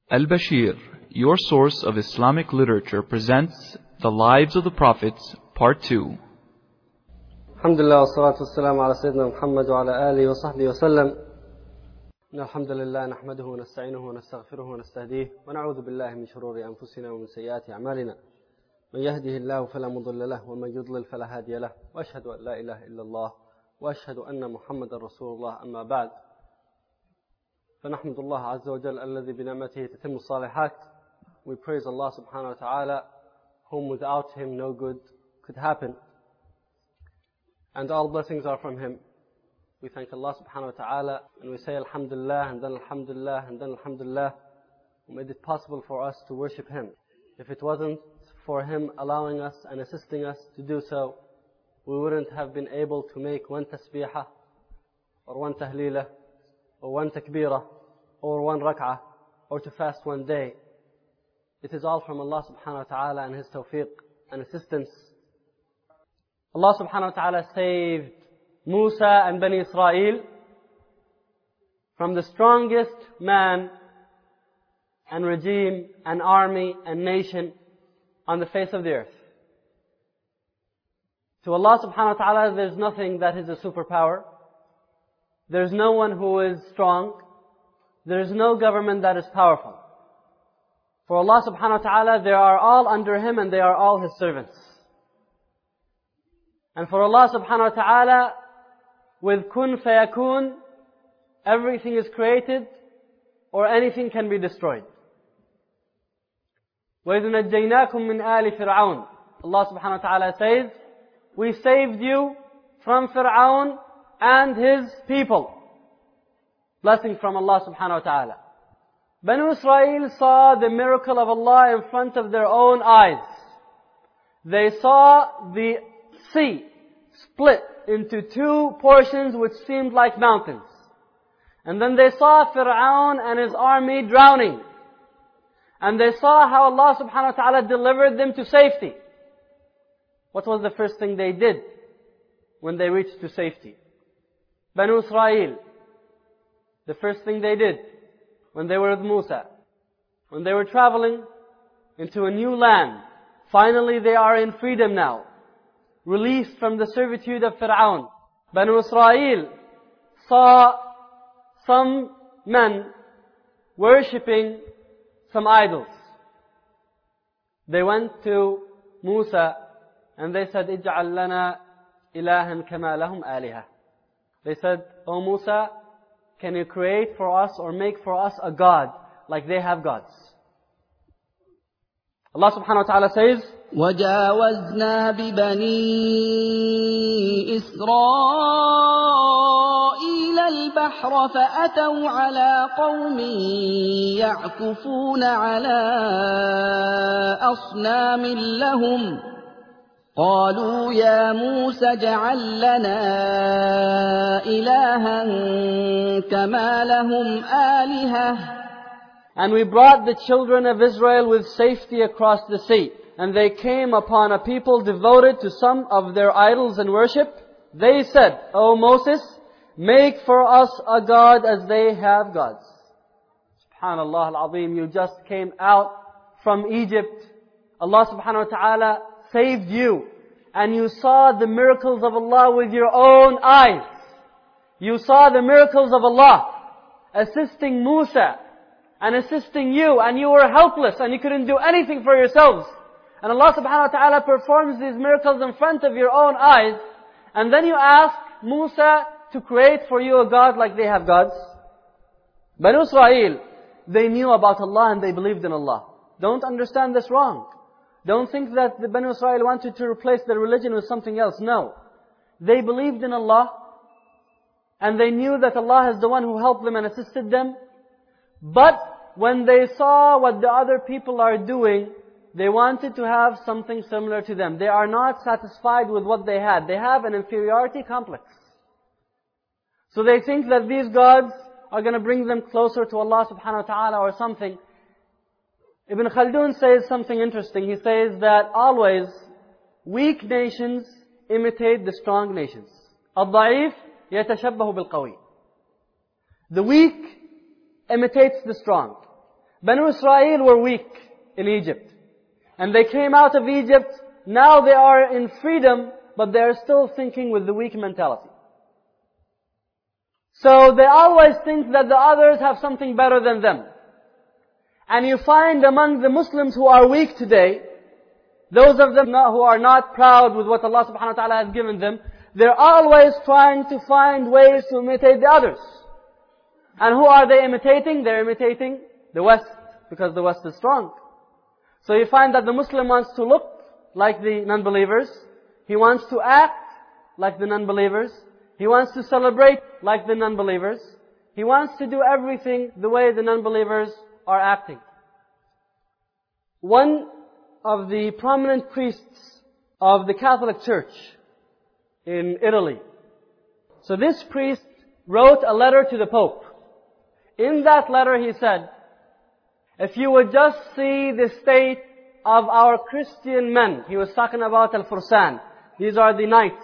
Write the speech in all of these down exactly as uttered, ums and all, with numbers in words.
Al-Bashir, your source of Islamic literature, presents The Lives of the Prophets, Part two. Alhamdulillah, wassalatu wassalamu ala sayyidina Muhammad wa ala alihi wa sahbihi wa sallam. Alhamdulillah, nahmaduhu wa nasta'inuhu wa nastaghfiruhu wa nastahdihi wa na'udhu billahi min shururi anfusina wa min sayyiati a'malina. Man yahdihillahu fala mudilla lahu wa man yudlil fala hadiya lahu. Wa ashhadu an la ilaha illa Allah wa ashhadu anna Muhammadan Rasulullah, amma ba'd. فنحمد الله عز وجل الذي بنعمته تتم الصالحات. We praise Allah subhanahu wa ta'ala, whom without Him no good could happen. And all blessings are from Him. We thank Allah subhanahu wa ta'ala, and we say Alhamdulillah, and then Alhamdulillah, and then Alhamdulillah, who made it possible for us to worship Him. If it wasn't for Him allowing us and assisting us to do so, we wouldn't have been able to make one tasbihah, or one tahleelah, or one takbirah, or one rak'ah, or to fast one day. It is all from Allah subhanahu wa ta'ala and His tawfiq and assistance. Allah subhanahu wa ta'ala saved Musa and Bani Israel from the strongest man and regime and army and nation on the face of the earth. To Allah subhanahu wa ta'ala, there's nothing that is a superpower. There's no one who is strong. There's no government that is powerful. For Allah subhanahu wa ta'ala, they are all under Him and they are all His servants. And for Allah subhanahu wa ta'ala, with kun fayakun, everything is created or anything can be destroyed. وَإِذْ نَجَّيْنَاكُمْ مِنْ آلِ فِرْعَوْنَ. Allah subhanahu wa ta'ala says, we saved you from Fir'aun and his people. Blessing from Allah subhanahu wa ta'ala. Banu Israel saw the miracle of Allah in front of their own eyes. They saw the sea split into two portions which seemed like mountains. And then they saw Fir'aun and his army drowning. And they saw how Allah subhanahu wa ta'ala delivered them to safety. What was the first thing they did when they reached to safety? Banu Israel, the first thing they did when they were with Musa, when they were traveling into a new land, finally they are in freedom now, released from the servitude of Fir'aun. Banu Israel saw some men worshipping some idols. They went to Musa and they said, اجعل لنا إلها كما لهم آلهة. They said, O Musa, can you create for us or make for us a God like they have gods? Allah subhanahu wa ta'ala says, وَجَاوَزْنَا بِبَنِي إِسْرَائِيلَ الْبَحْرَ فَأَتَوْا عَلَى قَوْمٍ يَعْكُفُونَ عَلَى أَصْنَامٍ لَهُمْ قالوا يا موسى اجعل لنا إلها كما لهم آلهة. And we brought the children of Israel with safety across the sea. And they came upon a people devoted to some of their idols and worship. They said, O Moses, make for us a God as they have gods. Subhanallah al-Azim, you just came out from Egypt. Allah subhanahu wa ta'ala saved you. And you saw the miracles of Allah with your own eyes. You saw the miracles of Allah assisting Musa and assisting you, and you were helpless and you couldn't do anything for yourselves. And Allah subhanahu wa ta'ala performs these miracles in front of your own eyes, and then you ask Musa to create for you a God like they have gods. Banu Israel, they knew about Allah and they believed in Allah. Don't understand this wrong. Don't think that the Banu Israel wanted to replace their religion with something else. No. They believed in Allah, and they knew that Allah is the one who helped them and assisted them. But when they saw what the other people are doing, they wanted to have something similar to them. They are not satisfied with what they had. They have an inferiority complex. So they think that these gods are going to bring them closer to Allah subhanahu wa ta'ala or something. Ibn Khaldun says something interesting. He says that always weak nations imitate the strong nations. الضعيف يتشبه بالقوي. The weak imitates the strong. Banu Israel were weak in Egypt. And they came out of Egypt. Now they are in freedom, but they are still thinking with the weak mentality. So they always think that the others have something better than them. And you find among the Muslims who are weak today, those of them who are not proud with what Allah subhanahu wa ta'ala has given them, they're always trying to find ways to imitate the others. And who are they imitating? They're imitating the West, because the West is strong. So you find that the Muslim wants to look like the non-believers. He wants to act like the non-believers. He wants to celebrate like the non-believers. He wants to do everything the way the non-believers are acting. One of the prominent priests of the Catholic Church in Italy. So this priest wrote a letter to the Pope. In that letter he said, if you would just see the state of our Christian men. He was talking about Al-Fursan. These are the knights.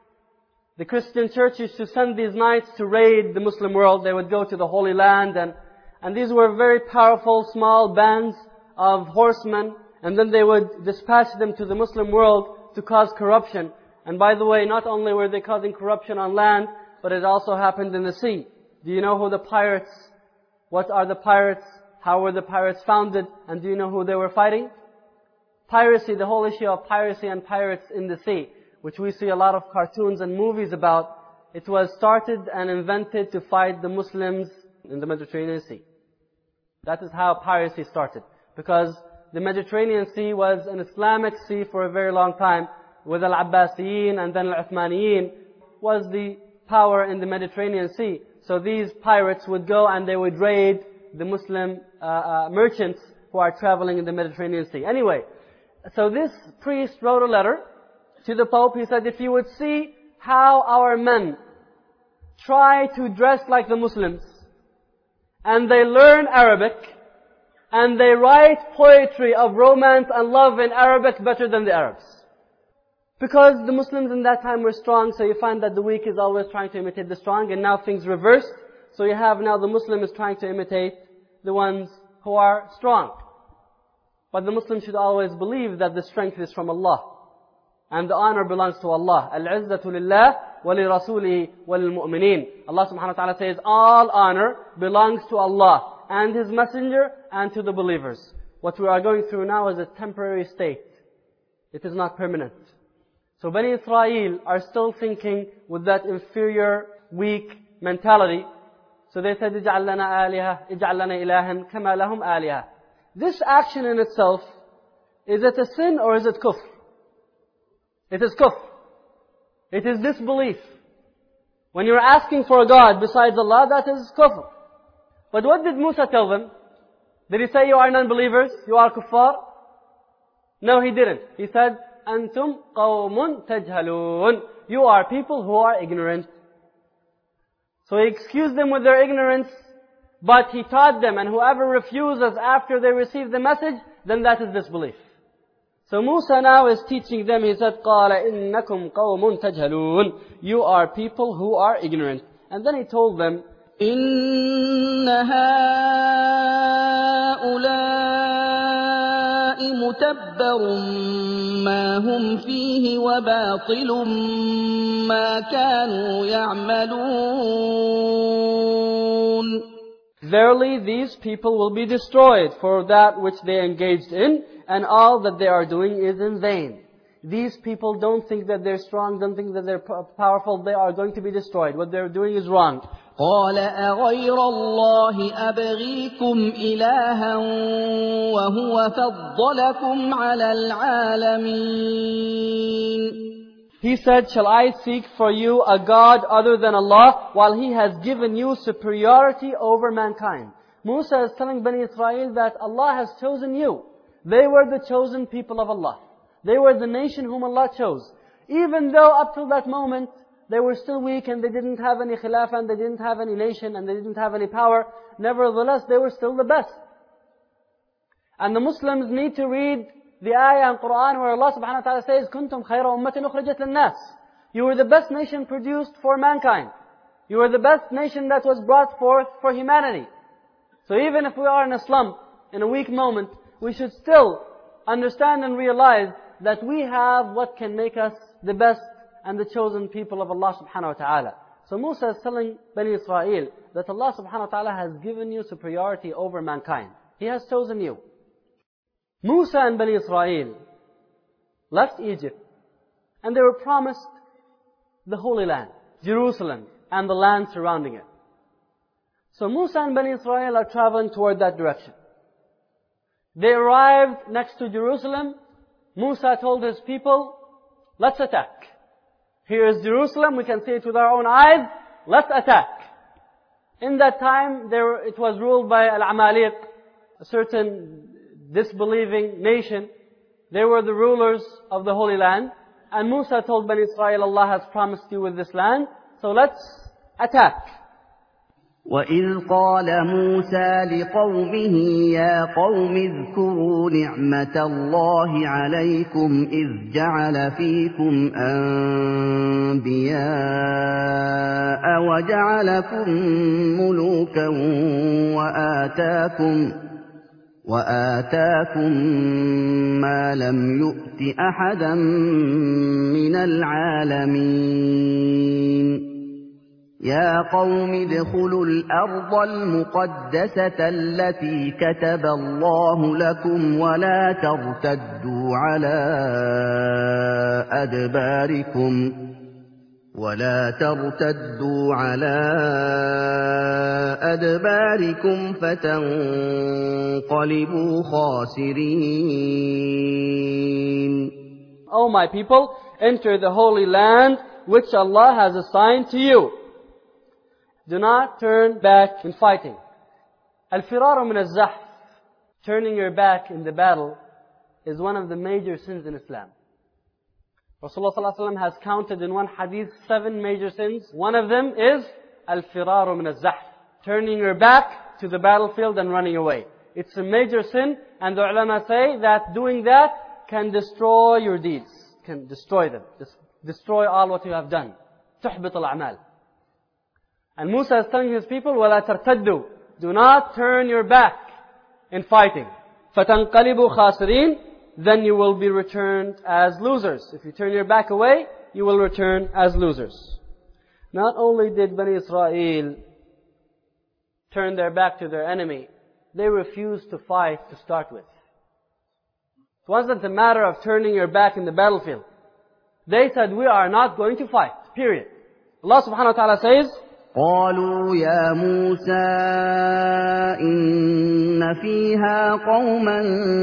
The Christian church used to send these knights to raid the Muslim world. They would go to the Holy Land, and, and these were very powerful, small bands of horsemen, and then they would dispatch them to the Muslim world to cause corruption. And by the way, not only were they causing corruption on land, but it also happened in the sea. Do you know who the pirates, what are the pirates, how were the pirates founded, and do you know who they were fighting? Piracy, the whole issue of piracy and pirates in the sea, which we see a lot of cartoons and movies about. It was started and invented to fight the Muslims in the Mediterranean Sea. That is how piracy started. Because the Mediterranean Sea was an Islamic sea for a very long time, with Al-Abbasiyin and then Al-Uthmaniyin was the power in the Mediterranean Sea. So these pirates would go and they would raid the Muslim uh, uh, merchants who are traveling in the Mediterranean Sea. Anyway, so this priest wrote a letter to the Pope. He said, if you would see how our men try to dress like the Muslims, and they learn Arabic, and they write poetry of romance and love in Arabic better than the Arabs. Because the Muslims in that time were strong, so you find that the weak is always trying to imitate the strong, and now things reversed. So you have now the Muslim is trying to imitate the ones who are strong. But the Muslim should always believe that the strength is from Allah. And the honor belongs to Allah. Al-izzatu lillah wa li rasulihi wa lil mu'mineen. Allah subhanahu wa ta'ala says, all honor belongs to Allah and His Messenger and to the believers. What we are going through now is a temporary state. It is not permanent. So Bani Israel are still thinking with that inferior, weak mentality. So they said, اجعل لنا آلهة اجعل لنا إلها كما لهم آلهة. This action in itself, is it a sin or is it kufr? It is kufr. It is disbelief. When you're asking for a God besides Allah, that is kufr. But what did Musa tell them? Did he say you are non-believers? You are kuffar? No, he didn't. He said, أنتم قوم تجهلون. You are people who are ignorant. So he excused them with their ignorance, but he taught them, and whoever refuses after they receive the message, then that is disbelief. So Musa now is teaching them. He said, قال إنكم قوم تجهلون. You are people who are ignorant. And then he told them, إن هؤلاء متبر ما هم فيه وباطل ما كانوا يعملون. Verily these people will be destroyed for that which they engaged in, and all that they are doing is in vain. These people don't think that they're strong, don't think that they're powerful. They are going to be destroyed. What they're doing is wrong. قال أغير الله أبغيكم إلها وهو فضلكم على العالمين. He said, shall I seek for you a God other than Allah, while He has given you superiority over mankind? Musa is telling Bani Israel that Allah has chosen you. They were the chosen people of Allah. They were the nation whom Allah chose. Even though up till that moment, they were still weak and they didn't have any khilafah and they didn't have any nation and they didn't have any power, nevertheless, they were still the best. And the Muslims need to read the ayah in Quran where Allah subhanahu wa ta'ala says, كُنْتُمْ خَيْرَ أُمَّةٍ أُخْرِجَتْ لِلنَّاسِ. You were the best nation produced for mankind. You were the best nation that was brought forth for humanity. So even if we are in a slump, in a weak moment, we should still understand and realize that we have what can make us the best and the chosen people of Allah subhanahu wa ta'ala. So Musa is telling Bani Israel that Allah subhanahu wa ta'ala has given you superiority over mankind. He has chosen you. Musa and Bani Israel left Egypt and they were promised the Holy Land, Jerusalem, and the land surrounding it. So Musa and Bani Israel are traveling toward that direction. They arrived next to Jerusalem. Musa told his people, let's attack. Here is Jerusalem, we can see it with our own eyes, let's attack. In that time, there, it was ruled by Al-Amaliq, a certain disbelieving nation. They were the rulers of the Holy Land. And Musa told Bani Israel, Allah has promised you with this land, so let's attack. وَإِذْ قَالَ مُوسَى لِقَوْمِهِ يَا قَوْمِ اذْكُرُوا نِعْمَةَ اللَّهِ عَلَيْكُمْ إِذْ جَعَلَ فِيكُمْ أَنْبِيَاءَ وَجَعَلَكُمْ مُلُوكًا وَآتَاكُمْ وَآتَاكُمْ مَا لَمْ يُؤْتِ أَحَدًا مِنَ الْعَالَمِينَ يا قوم ادخلوا الأرض المقدسة التي كتب الله لكم ولا ترتدوا على أدباركم ولا ترتدوا على أدباركم فتنقلبوا خاسرين. O my people, enter the holy land which Allah has assigned to you. Do not turn back in fighting. Al-firaru min al-zahf, turning your back in the battle, is one of the major sins in Islam. Rasulullah sallallahu alaihi wasallam has counted in one hadith seven major sins. One of them is al-firaru min al-zahf, turning your back to the battlefield and running away. It's a major sin, and the ulama say that doing that can destroy your deeds, can destroy them, destroy all what you have done. تحبط الأعمال. And Musa is telling his people, وَلَا تَرْتَدُّوا, do not turn your back in fighting. فَتَنْقَلِبُوا خَاسِرِينَ, then you will be returned as losers. If you turn your back away, you will return as losers. Not only did Bani Israel turn their back to their enemy, they refused to fight to start with. It wasn't a matter of turning your back in the battlefield. They said, we are not going to fight, period. Allah subhanahu wa ta'ala says, قالوا يا موسى إن فيها قوما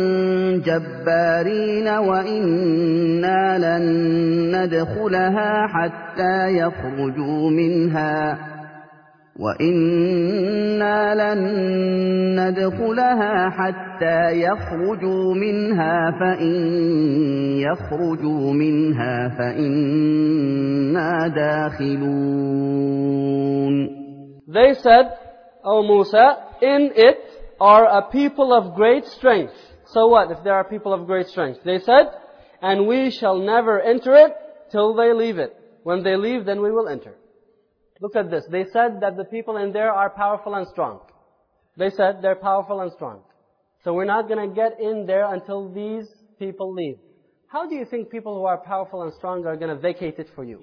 جبارين وإنا لن ندخلها حتى يخرجوا منها وإنا لن ندخلها حتى يخرجوا منها فإن يخرجوا منها فإنا داخلون. They said, O Musa, in it are a people of great strength. So what if there are people of great strength? They said, and we shall never enter it till they leave it. When they leave, then we will enter. Look at this. They said that the people in there are powerful and strong. They said they're powerful and strong. So we're not going to get in there until these people leave. How do you think people who are powerful and strong are going to vacate it for you?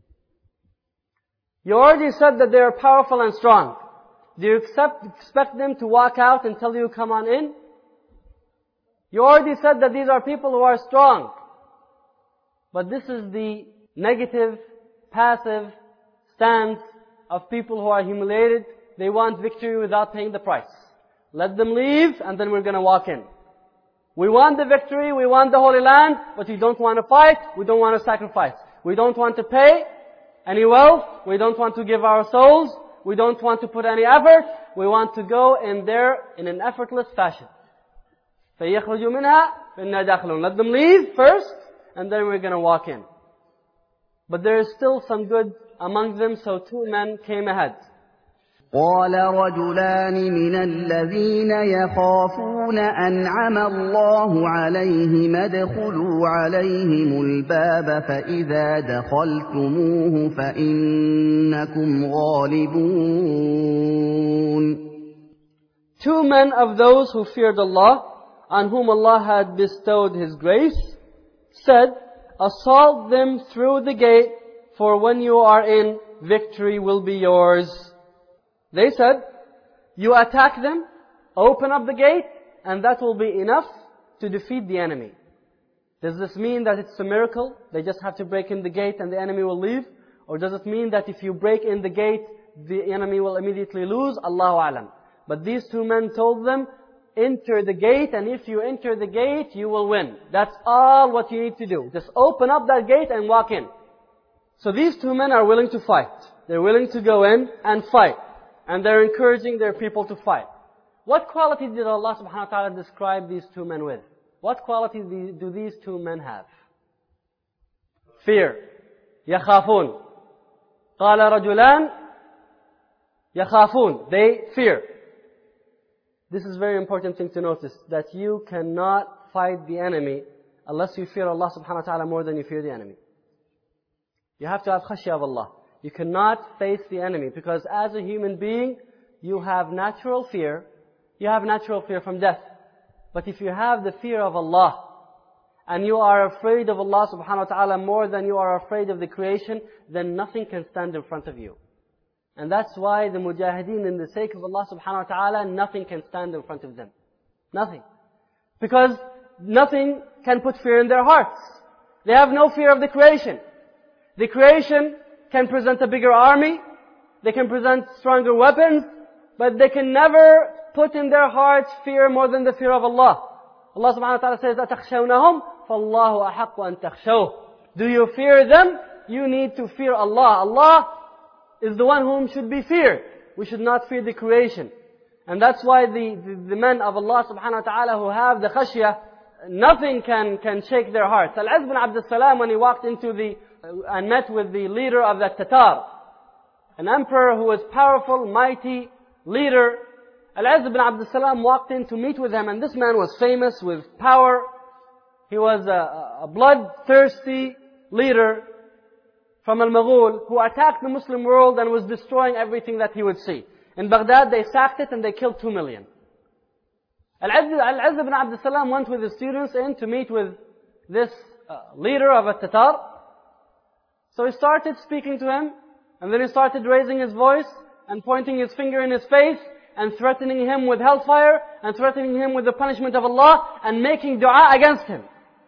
You already said that they are powerful and strong. Do you accept, expect them to walk out and tell you come on in? You already said that these are people who are strong. But this is the negative, passive stance of people who are humiliated. They want victory without paying the price. Let them leave and then we're going to walk in. We want the victory, we want the Holy Land, but we don't want to fight, we don't want to sacrifice. We don't want to pay any wealth, we don't want to give our souls, we don't want to put any effort, we want to go in there in an effortless fashion. فَيَخْرُجُوا مِنْهَا فَإِنَّا دَاخِلُونَ. Let them leave first, and then we're going to walk in. But there is still some good among them, so two men came ahead. قال رجلان من الذين يخافون أنعم الله عليهم ادخلوا عليهم الباب فإذا دخلتموه فإنكم غالبون. two men of those who feared Allah, on whom Allah had bestowed His grace, said, assault them through the gate, for when you are in, victory will be yours. They said, you attack them, open up the gate, and that will be enough to defeat the enemy. Does this mean that it's a miracle? They just have to break in the gate and the enemy will leave? Or does it mean that if you break in the gate, the enemy will immediately lose? Allahu Alam. But these two men told them, enter the gate, and if you enter the gate, you will win. That's all what you need to do. Just open up that gate and walk in. So these two men are willing to fight. They're willing to go in and fight. And they're encouraging their people to fight. What quality did Allah subhanahu wa ta'ala describe these two men with? What quality do these two men have? Fear. يَخَافُونَ قَالَ رَجُلَانِ يَخَافُونَ. They fear. This is a very important thing to notice, that you cannot fight the enemy unless you fear Allah subhanahu wa ta'ala more than you fear the enemy. You have to have khashya of Allah. You cannot face the enemy, because as a human being, you have natural fear. You have natural fear from death. But if you have the fear of Allah, and you are afraid of Allah subhanahu wa ta'ala more than you are afraid of the creation, then nothing can stand in front of you. And that's why the mujahideen, in the sake of Allah subhanahu wa ta'ala, nothing can stand in front of them. Nothing. Because nothing can put fear in their hearts. They have no fear of the creation. The creation can present a bigger army, they can present stronger weapons, but they can never put in their hearts fear more than the fear of Allah. Allah subhanahu wa ta'ala says, أَتَخْشَوْنَهُمْ فَاللَّهُ أَحَقُّ أَن تَخْشَوْهُ. Do you fear them? You need to fear Allah. Allah is the one whom should be feared. We should not fear the creation. And that's why the, the, the men of Allah subhanahu wa ta'ala who have the khashya, nothing can, can shake their hearts. Al-Izz bin Abdul Salam, when he walked into the, uh, and met with the leader of the Tatar, an emperor who was powerful, mighty, leader, Al-Izz bin Abdul Salam walked in to meet with him, and this man was famous with power. He was a, a bloodthirsty leader from Al-Mughul who attacked the Muslim world and was destroying everything that he would see. In Baghdad, they sacked it and they killed two million. Al-Izz bin Abdul Salam went with his students in to meet with this uh, leader of a Tatar. So he started speaking to him, and then he started raising his voice and pointing his finger in his face and threatening him with hellfire and threatening him with the punishment of Allah and making dua against him.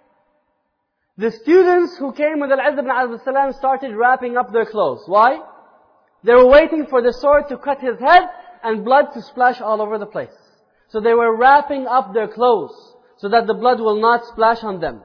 The students who came with Al-Izz bin Abdul Salam started wrapping up their clothes. Why? They were waiting for the sword to cut his head and blood to splash all over the place. So they were wrapping up their clothes so that the blood will not splash on them.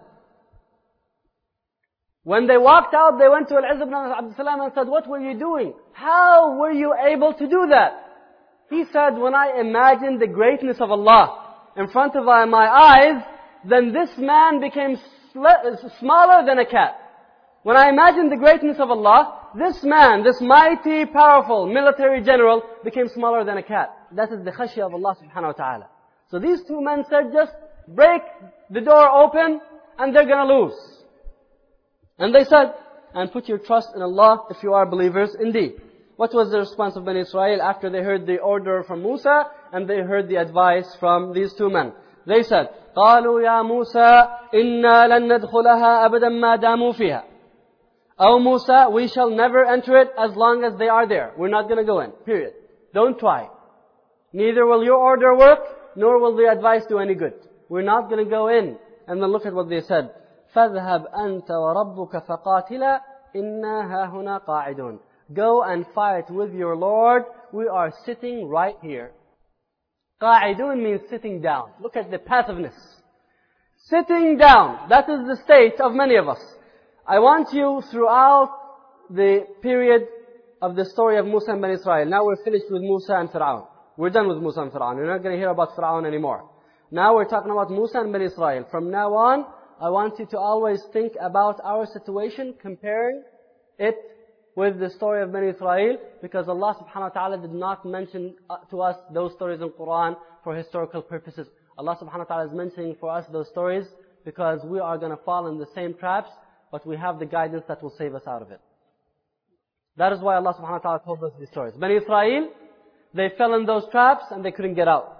When they walked out, they went to Al-Izz bin Abdul Salam and said, what were you doing? How were you able to do that? He said, when I imagined the greatness of Allah in front of my eyes, then this man became smaller than a cat. When I imagined the greatness of Allah, this man, this mighty, powerful military general became smaller than a cat. That is the khashya of Allah subhanahu wa ta'ala. So these two men said, just break the door open and they're going to lose. And they said, and put your trust in Allah if you are believers indeed. What was the response of Bani Israel after they heard the order from Musa and they heard the advice from these two men? They said, قالوا يا موسى إنا لن ندخلها أبدا ما داموا فيها. O Musa, we shall never enter it as long as they are there. We're not going to go in. Period. Don't try. Neither will your order work, nor will the advice do any good. We're not going to go in. And then look at what they said. فَاذْهَبْ أَنْتَ وَرَبُّكَ فَقَاتِلَا إِنَّا هَاهُنَا قَاعِدُونَ. Go and fight with your Lord. We are sitting right here. قَاعِدُونَ means sitting down. Look at the passiveness. Sitting down. That is the state of many of us. I want you throughout the period of the story of Musa and Bani Israel. Now we're finished with Musa and Fir'aun. We're done with Musa and Fir'aun. We're not going to hear about Fir'aun anymore. Now we're talking about Musa and Bani Israel. From now on, I want you to always think about our situation, comparing it with the story of Bani Israel, because Allah subhanahu wa ta'ala did not mention to us those stories in Quran for historical purposes. Allah subhanahu wa ta'ala is mentioning for us those stories because we are going to fall in the same traps, but we have the guidance that will save us out of it. That is why Allah subhanahu wa ta'ala told us these stories. Bani Israel, they fell in those traps and they couldn't get out.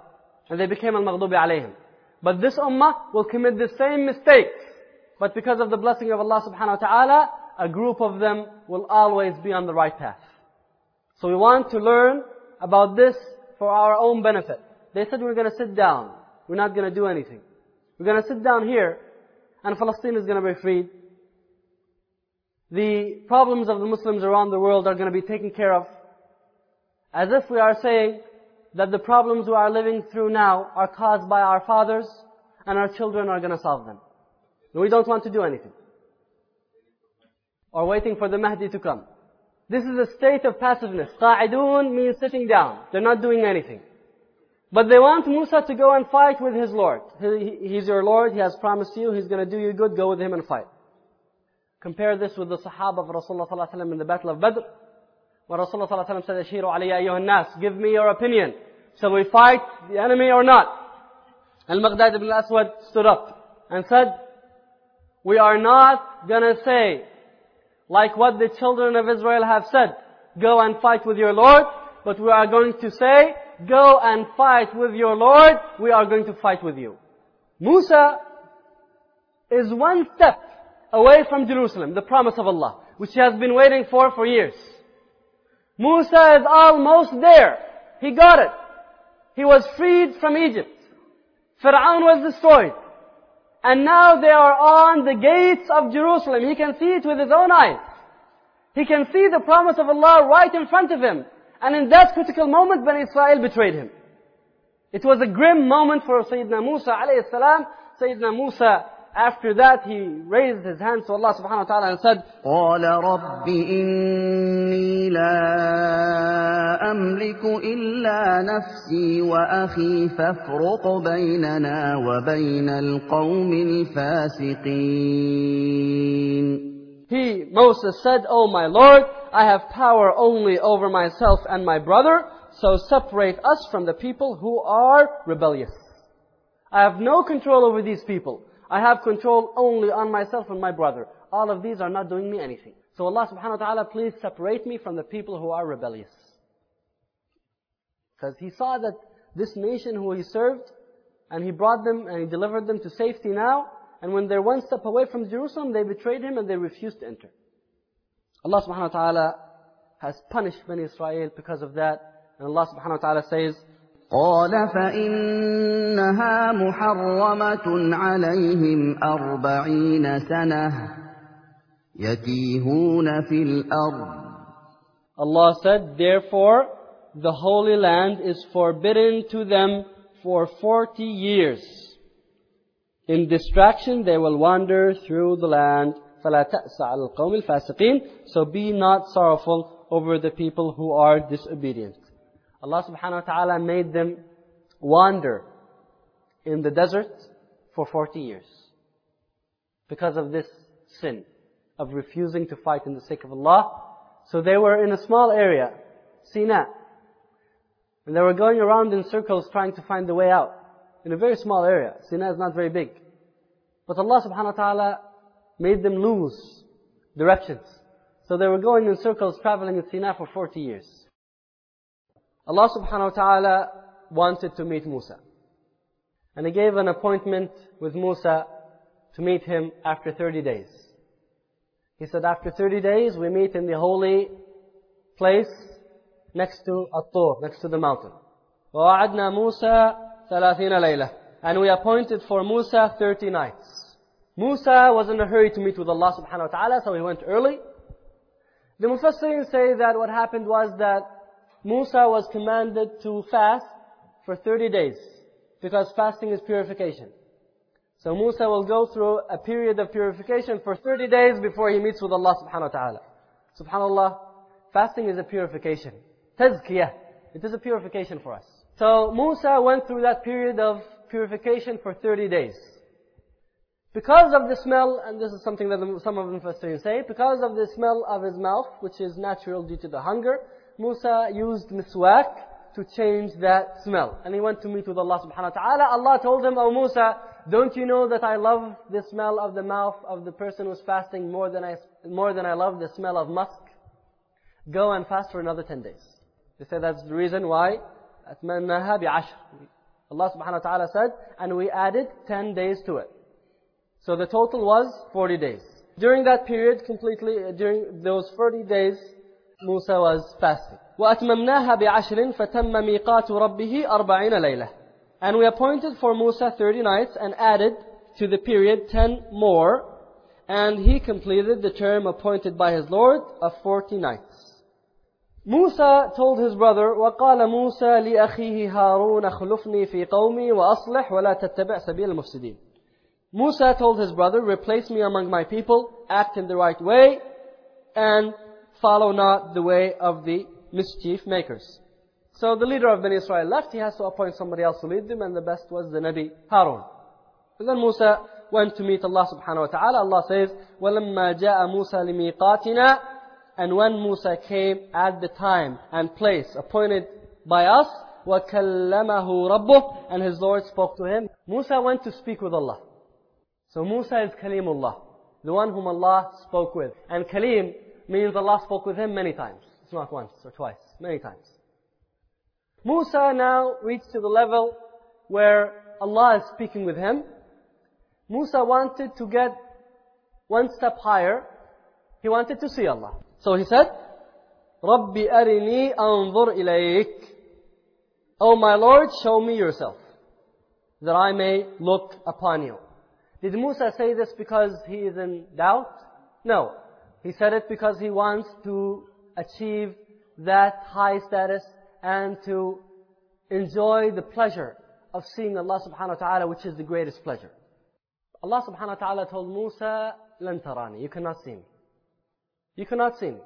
And they became al-maghdubi alayhim. But this ummah will commit the same mistakes. But because of the blessing of Allah subhanahu wa ta'ala, a group of them will always be on the right path. So we want to learn about this for our own benefit. They said we're going to sit down. We're not going to do anything. We're going to sit down here and Palestine is going to be freed. The problems of the Muslims around the world are going to be taken care of. As if we are saying that the problems we are living through now are caused by our fathers and our children are going to solve them. We don't want to do anything. Or waiting for the Mahdi to come. This is a state of passiveness. Qa'idun means sitting down. They're not doing anything. But they want Musa to go and fight with his Lord. He, he's your Lord, He has promised you, He's going to do you good, go with Him and fight. Compare this with the Sahaba of Rasulullah sallallahu alaihi wasallam in the Battle of Badr. When Rasulullah sallallahu alaihi wasallam said, Ashiru alayya ayyuhan nas, give me your opinion. Shall we fight the enemy or not? Al-Maghdad ibn al-Aswad stood up and said, we are not going to say, like what the children of Israel have said, go and fight with your Lord, but we are going to say, go and fight with your Lord, we are going to fight with you. Musa is one step away from Jerusalem, the promise of Allah, which he has been waiting for for years. Musa is almost there. He got it. He was freed from Egypt. Fir'aun was destroyed. And now they are on the gates of Jerusalem. He can see it with his own eyes. He can see the promise of Allah right in front of him. And in that critical moment, Bani Israel betrayed him. It was a grim moment for Sayyidina Musa alayhi salam. Sayyidina Musa, after that, he raised his hands to Allah subhanahu wa ta'ala and said, قَالَ رَبِّ إِنِّي لَا أَمْلِكُ إِلَّا نَفْسِي وَأَخِي فَافْرُقْ بَيْنَنَا وَبَيْنَ الْقَوْمِ الْفَاسِقِينَ. He, Moses, said, O my Lord, I have power only over myself and my brother, so separate us from the people who are rebellious. I have no control over these people. I have control only on myself and my brother. All of these are not doing me anything. So Allah subhanahu wa ta'ala, please separate me from the people who are rebellious. Because he saw that this nation who he served, and he brought them and he delivered them to safety now, and when they're one step away from Jerusalem, they betrayed him and they refused to enter. Allah subhanahu wa ta'ala has punished Bani Israel because of that. And Allah subhanahu wa ta'ala says, قال فإنها محرمة عليهم أربعين سنة يتيهون في الأرض. Allah said, therefore, the Holy Land is forbidden to them for forty years. In distraction, they will wander through the land. فَلَا تَأْسَ عَلَى الْقَوْمِ الْفَاسِقِينَ. So be not sorrowful over the people who are disobedient. Allah subhanahu wa ta'ala made them wander in the desert for forty years. Because of this sin of refusing to fight in the sake of Allah. So they were in a small area, Sinai. And they were going around in circles trying to find the way out. In a very small area. Sinai is not very big. But Allah subhanahu wa ta'ala made them lose directions. So they were going in circles traveling in Sinai for forty years. Allah subhanahu wa ta'ala wanted to meet Musa. And He gave an appointment with Musa to meet him after thirty days. He said, after thirty days we meet in the holy place next to At-Tur, next to the mountain. وَوَعَدْنَا مُوسَى ثَلَاثِينَ لَيْلَةً. And we appointed for Musa thirty nights. Musa was in a hurry to meet with Allah subhanahu wa ta'ala, so he went early. The Mufassirin say that what happened was that Musa was commanded to fast for thirty days, because fasting is purification. So Musa will go through a period of purification for thirty days before he meets with Allah subhanahu wa ta'ala. Subhanallah, fasting is a purification. Tazkiyah. It is a purification for us. So Musa went through that period of purification for thirty days. Because of the smell, and this is something that some of the Mufassirin say, because of the smell of his mouth, which is natural due to the hunger, Musa used miswak to change that smell. And he went to meet with Allah subhanahu wa ta'ala. Allah told him, O Musa, don't you know that I love the smell of the mouth of the person who's fasting more than I, more than I love the smell of musk? Go and fast for another ten days. They say that's the reason why أَتْمَنَّهَا بِعَشْرٍ. Allah subhanahu wa ta'ala said, and we added ten days to it. So the total was forty days. During that period, completely, during those forty days, Musa was fasting. وَأَتْمَمْنَاهَا بِعَشْرٍ فَتَمَّ مِيقَاتُ رَبِّهِ أَرْبَعِينَ لَيْلَةً. And we appointed for Musa thirty nights and added to the period ten more. And he completed the term appointed by his Lord of forty nights. Musa told his brother, وَقَالَ مُوسَى لِأَخِيهِ هَارُونَ خُلُفْنِي فِي قَوْمِي وَأَصْلِحْ وَلَا تَتَّبِعْ سَبِيلَ الْمُفْسِدِينَ. Musa told his brother, replace me among my people, act in the right way, and follow not the way of the mischief makers. So the leader of Bani Israel left, he has to appoint somebody else to lead them, and the best was the Nabi Harun. And then Musa went to meet Allah subhanahu wa ta'ala. Allah says, وَلَمَّا جَاءَ مُوسَى لِمِيقَاتِنَا. And when Musa came at the time and place appointed by us, وَكَلَّمَهُ رَبُّهُ. And his Lord spoke to him. Musa went to speak with Allah. So Musa is Kalimullah, the one whom Allah spoke with. And Kalim means Allah spoke with him many times. It's not once or twice, many times. Musa now reached to the level where Allah is speaking with him. Musa wanted to get one step higher. He wanted to see Allah. So he said, رَبِّ أَرِنِي أَنظُرْ إِلَيْكَ. Oh my Lord, show me yourself, that I may look upon you. Did Musa say this because he is in doubt? No. He said it because he wants to achieve that high status and to enjoy the pleasure of seeing Allah subhanahu wa ta'ala, which is the greatest pleasure. Allah subhanahu wa ta'ala told Musa, لَن تَرَانِي. You cannot see me. You cannot see me.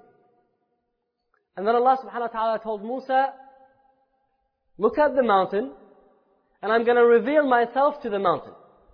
And then Allah subhanahu wa ta'ala told Musa, look at the mountain, and I'm going to reveal myself to the mountain.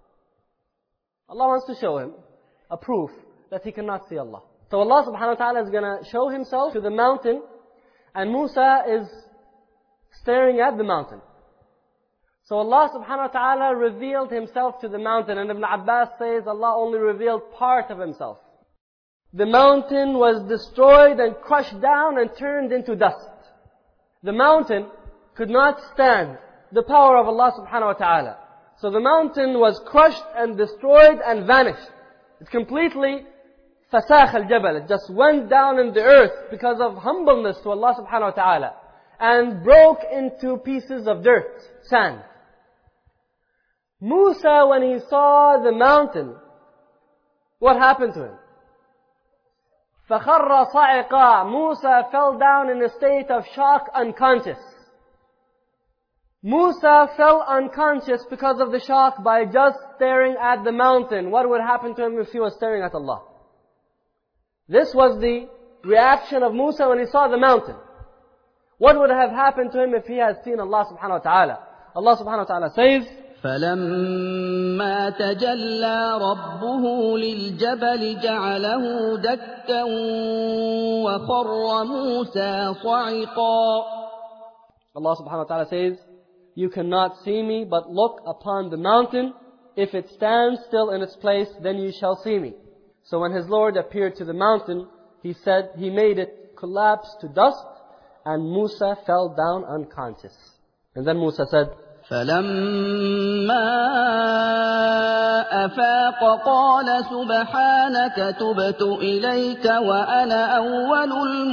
Allah wants to show him a proof that he cannot see Allah. So Allah subhanahu wa ta'ala is going to show himself to the mountain, and Musa is staring at the mountain. So Allah subhanahu wa ta'ala revealed himself to the mountain, and Ibn Abbas says Allah only revealed part of himself. The mountain was destroyed and crushed down and turned into dust. The mountain could not stand the power of Allah subhanahu wa ta'ala. So the mountain was crushed and destroyed and vanished. It completely fasakh al-jabal. It just went down in the earth because of humbleness to Allah subhanahu wa ta'ala. And broke into pieces of dirt, sand. Musa, when he saw the mountain, what happened to him? فَخَرَّ صَعِقًا. Musa fell down in a state of shock, unconscious. Musa fell unconscious because of the shock by just staring at the mountain. What would happen to him if he was staring at Allah? This was the reaction of Musa when he saw the mountain. What would have happened to him if he had seen Allah subhanahu wa ta'ala? Allah subhanahu wa ta'ala says, فَلَمَّا تَجَلَّى رَبُّهُ لِلْجَبَلِ جَعَلَهُ دَكًّا وَخَرَّ مُوسَى صَعِقًا. Allah subhanahu wa ta'ala says, you cannot see me, but look upon the mountain. If it stands still in its place, then you shall see me. So when his Lord appeared to the mountain, he said, he made it collapse to dust, and Musa fell down unconscious. And then Musa said, فَلَمَّا أَفَاقَ قَالَ سُبْحَانَكَ تُبْتُ إِلَيْكَ وَأَنَا أَوَّلُ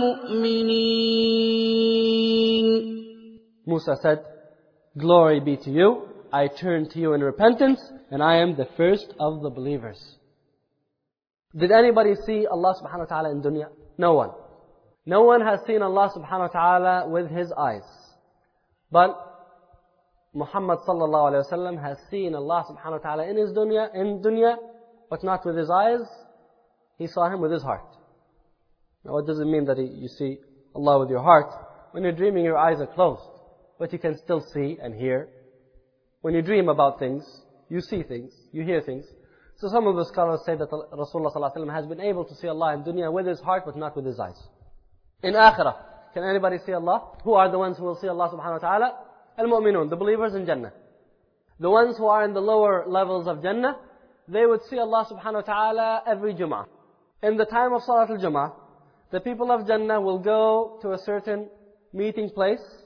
الْمُؤْمِنِينَ. Musa said, glory be to you, I turn to you in repentance, and I am the first of the believers. Did anybody see Allah subhanahu wa ta'ala in dunya? No one. No one has seen Allah subhanahu wa ta'ala with his eyes. But Muhammad sallallahu alayhi wa sallam has seen Allah subhanahu wa ta'ala in his dunya, in dunya, but not with his eyes. He saw Him with his heart. Now what does it mean that you see Allah with your heart? When you're dreaming, your eyes are closed, but you can still see and hear. When you dream about things, you see things, you hear things. So some of the scholars say that Rasulullah sallallahu alayhi wa sallam has been able to see Allah in dunya with his heart, but not with his eyes. In akhirah, can anybody see Allah? Who are the ones who will see Allah subhanahu wa ta'ala? Al-Mu'minun, the believers in Jannah. The ones who are in the lower levels of Jannah, they would see Allah subhanahu wa ta'ala every Jum'ah. In the time of Salat al-Jum'ah, the people of Jannah will go to a certain meeting place,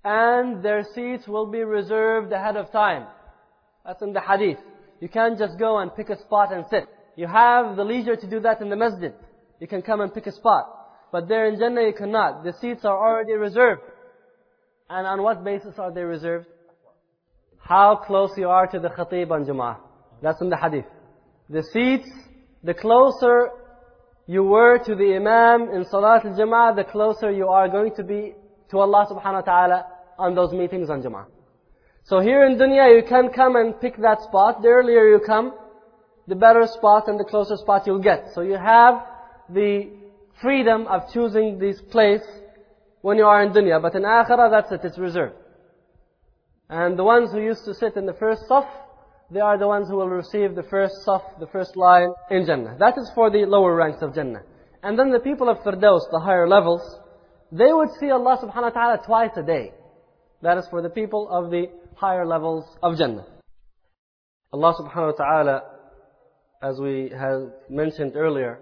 and their seats will be reserved ahead of time. That's in the hadith. You can't just go and pick a spot and sit. You have the leisure to do that in the masjid. You can come and pick a spot. But there in Jannah you cannot. The seats are already reserved. And on what basis are they reserved? How close you are to the khatib on Jum'ah. That's in the hadith. The seats, the closer you were to the Imam in Salat al-Jama'ah, the closer you are going to be to Allah subhanahu wa ta'ala on those meetings on Jum'ah. So here in dunya you can come and pick that spot. The earlier you come, the better spot and the closer spot you'll get. So you have the freedom of choosing this place when you are in dunya. But in akhirah, that's it, it's reserved. And the ones who used to sit in the first saf, they are the ones who will receive the first saf, the first line in Jannah. That is for the lower ranks of Jannah. And then the people of Firdaus, the higher levels, they would see Allah subhanahu wa ta'ala twice a day. That is for the people of the higher levels of Jannah. Allah subhanahu wa ta'ala, as we have mentioned earlier,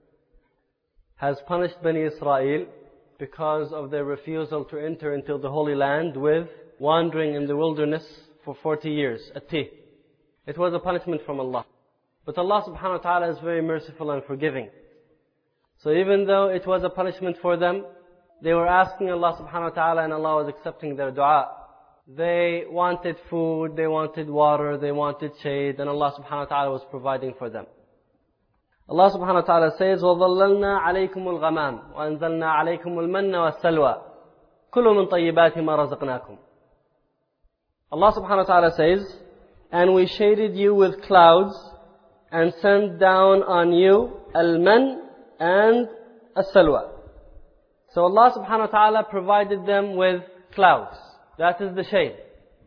has punished Bani Israel because of their refusal to enter into the Holy Land with wandering in the wilderness for forty years, at Tih. It was a punishment from Allah. But Allah subhanahu wa ta'ala is very merciful and forgiving. So even though it was a punishment for them, they were asking Allah subhanahu wa ta'ala and Allah was accepting their dua. They wanted food, they wanted water, they wanted shade, and Allah subhanahu wa ta'ala was providing for them. Allah subhanahu wa ta'ala says, وَظَلَّلْنَا عَلَيْكُمُ الْغَمَامِ وَأَنزَلْنَا عَلَيْكُمُ الْمَنَّ وَالسَّلْوَى كُلُوا مِنْ طَيِّبَاتِ مَا رَزَقْنَاكُمْ. Allah subhanahu wa ta'ala says, and we shaded you with clouds and sent down on you al-man and as-salwa. So Allah subhanahu wa ta'ala provided them with clouds. That is the shade,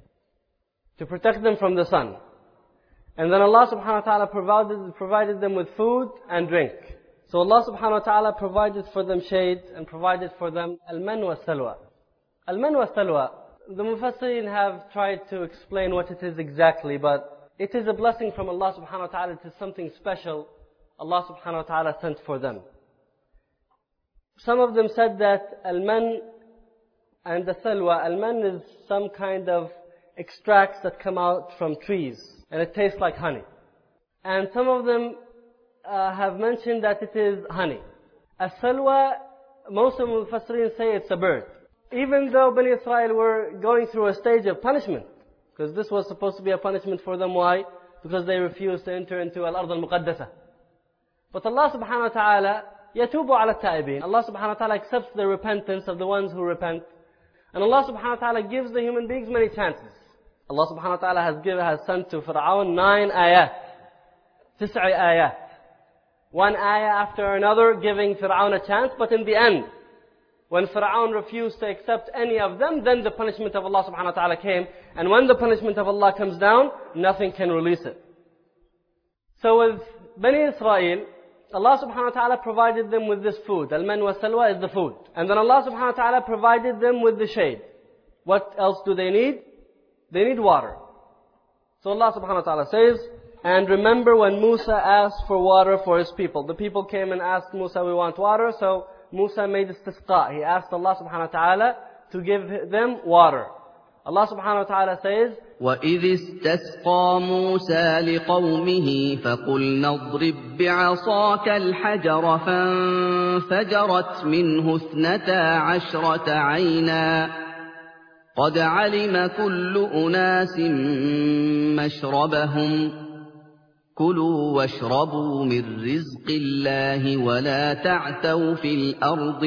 to protect them from the sun. And then Allah subhanahu wa ta'ala provided, provided them with food and drink. So Allah subhanahu wa ta'ala provided for them shade and provided for them al-man wa salwa. Al-man wa salwa, the Mufassirin have tried to explain what it is exactly, but it is a blessing from Allah subhanahu wa ta'ala. It is something special Allah subhanahu wa ta'ala sent for them. Some of them said that al-man and the salwa, al-man is some kind of extracts that come out from trees, and it tastes like honey. And some of them uh, have mentioned that it is honey. As-salwa, most of the Mufassirin say it's a bird. Even though Bani Israel were going through a stage of punishment, because this was supposed to be a punishment for them. Why? Because they refused to enter into Al-Ard al-Muqaddasa. But Allah subhanahu wa ta'ala يَتُوبُ عَلَى التَّائِبِينَ. Allah subhanahu wa ta'ala accepts the repentance of the ones who repent. And Allah subhanahu wa ta'ala gives the human beings many chances. Allah subhanahu wa ta'ala has given, has sent to Fir'aun nine ayat. Tis'i ayat. One ayah after another giving Fir'aun a chance, but in the end, when Fir'aun refused to accept any of them, then the punishment of Allah subhanahu wa ta'ala came. And when the punishment of Allah comes down, nothing can release it. So with Bani Israel, Allah subhanahu wa ta'ala provided them with this food. Al-man wa salwa is the food. And then Allah subhanahu wa ta'ala provided them with the shade. What else do they need? They need water. So Allah subhanahu wa ta'ala says, and remember when Musa asked for water for his people. The people came and asked Musa, we want water. So Musa made istisqa. He asked Allah subhanahu wa ta'ala to give them water. Allah subhanahu wa ta'ala says, وَإِذِ اسْتَسْقَى مُوسَى لِقَوْمِهِ فَقُلْنَا اضْرِبْ بِعَصَاكَ الْحَجَرَ فَانفَجَرَتْ مِنْهُ اثْنَتَا عَشْرَةَ عَيْنًا قَدْ عَلِمَ كُلُّ أُنَاسٍ مَشْرَبَهُمْ كُلُوا وَاشْرَبُوا مِنْ رِزْقِ اللَّهِ وَلَا تَعْثَوْا فِي الْأَرْضِ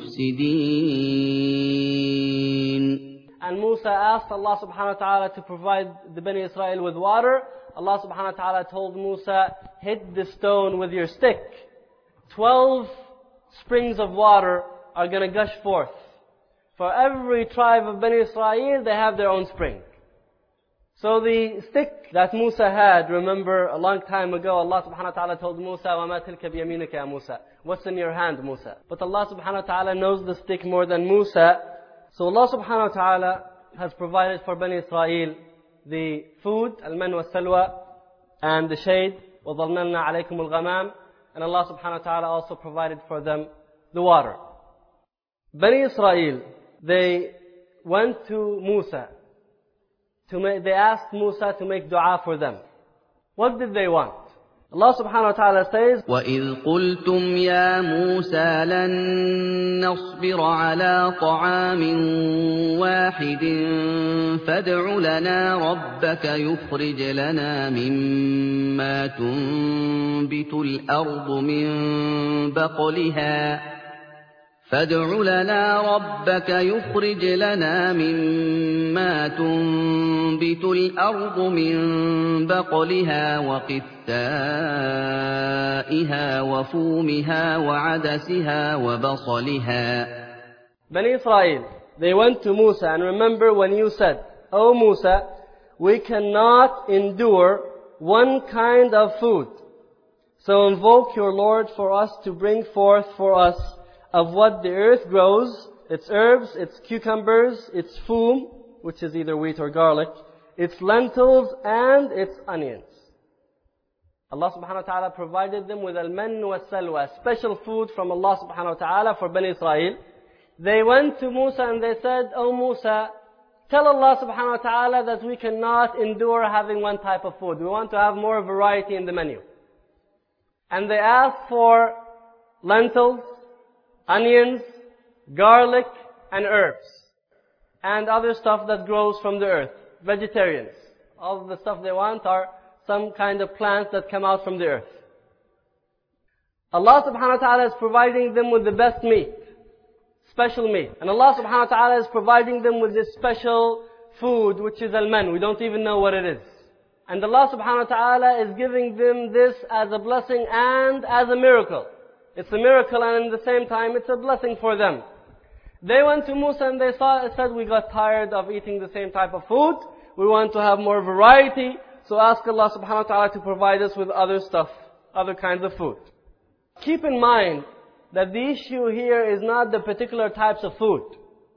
مُفْسِدِينَ. And Musa asked Allah subhanahu wa ta'ala to provide the Bani Israel with water. Allah subhanahu wa ta'ala told Musa, hit the stone with your stick. Twelve springs of water are going to gush forth. For every tribe of Bani Israel, they have their own spring. So the stick that Musa had, remember a long time ago, Allah subhanahu wa ta'ala told Musa, وَمَا تِلْكَ بِيَمِينِكَ يَا Musa. What's in your hand, Musa? But Allah subhanahu wa ta'ala knows the stick more than Musa. So Allah subhanahu wa ta'ala has provided for Bani Israel the food, al-man wa salwa, and the shade, وَظَلَّلْنَا عَلَيْكُمُ الْغَمَامِ. And Allah subhanahu wa ta'ala also provided for them the water. Bani Israel, they went to Musa. To make, they asked Musa to make dua for them. What did they want? Allah subhanahu wa ta'ala says, وَإِذْ قُلْتُمْ يَا مُوسَى لَن نَّصْبِرَ عَلَىٰ طَعَامٍ وَاحِدٍ فَادْعُ لَنَا رَبَّكَ يُخْرِجْ لَنَا مِمَّا تُنبِتُ الْأَرْضُ مِن بَقْلِهَا فادع لنا ربك يخرج لنا مما تنبت الأرض من بقلها وقثائها وفومها وعدسها وبصلها. Bani Israel, they went to Musa, and remember when you said, O Musa, we cannot endure one kind of food. So invoke your Lord for us to bring forth for us of what the earth grows, its herbs, its cucumbers, its foom, which is either wheat or garlic, its lentils and its onions. Allah subhanahu wa ta'ala provided them with al-mann wa salwa, special food from Allah subhanahu wa ta'ala for Bani Israel. They went to Musa and they said, O Musa, tell Allah subhanahu wa ta'ala that we cannot endure having one type of food. We want to have more variety in the menu. And they asked for lentils, onions, garlic, and herbs, and other stuff that grows from the earth. Vegetarians. All of the stuff they want are some kind of plants that come out from the earth. Allah subhanahu wa ta'ala is providing them with the best meat, special meat. And Allah subhanahu wa ta'ala is providing them with this special food, which is al-man. We don't even know what it is. And Allah subhanahu wa ta'ala is giving them this as a blessing and as a miracle. It's a miracle, and at the same time it's a blessing for them. They went to Musa and they saw, said, we got tired of eating the same type of food. We want to have more variety. So ask Allah subhanahu wa ta'ala to provide us with other stuff, other kinds of food. Keep in mind that the issue here is not the particular types of food.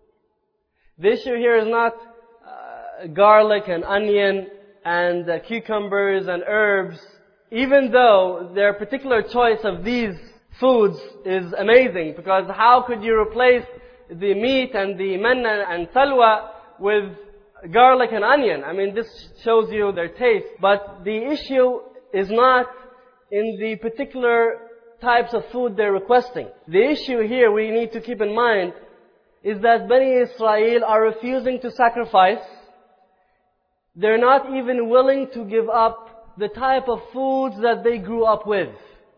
The issue here is not uh, garlic and onion and uh, cucumbers and herbs. Even though their particular choice of these foods is amazing, because how could you replace the meat and the manna and salwa with garlic and onion? I mean, this shows you their taste. But the issue is not in the particular types of food they're requesting. The issue here we need to keep in mind is that Bani Israel are refusing to sacrifice. They're not even willing to give up the type of foods that they grew up with.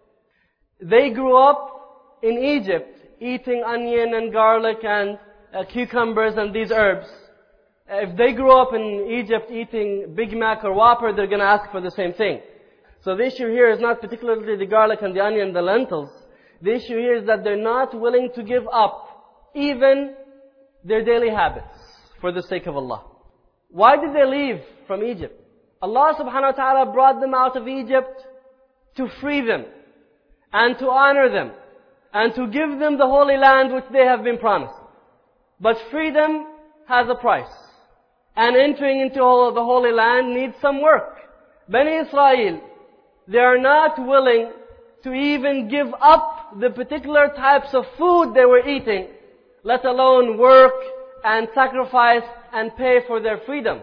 They grew up in Egypt eating onion and garlic and uh, cucumbers and these herbs. If they grew up in Egypt eating Big Mac or Whopper, they're going to ask for the same thing. So the issue here is not particularly the garlic and the onion and the lentils. The issue here is that they're not willing to give up even their daily habits for the sake of Allah. Why did they leave from Egypt? Allah subhanahu wa ta'ala brought them out of Egypt to free them and to honor them and to give them the Holy Land which they have been promised. But freedom has a price. And entering into the Holy Land needs some work. Bani Israel, they are not willing to even give up the particular types of food they were eating, let alone work and sacrifice and pay for their freedom.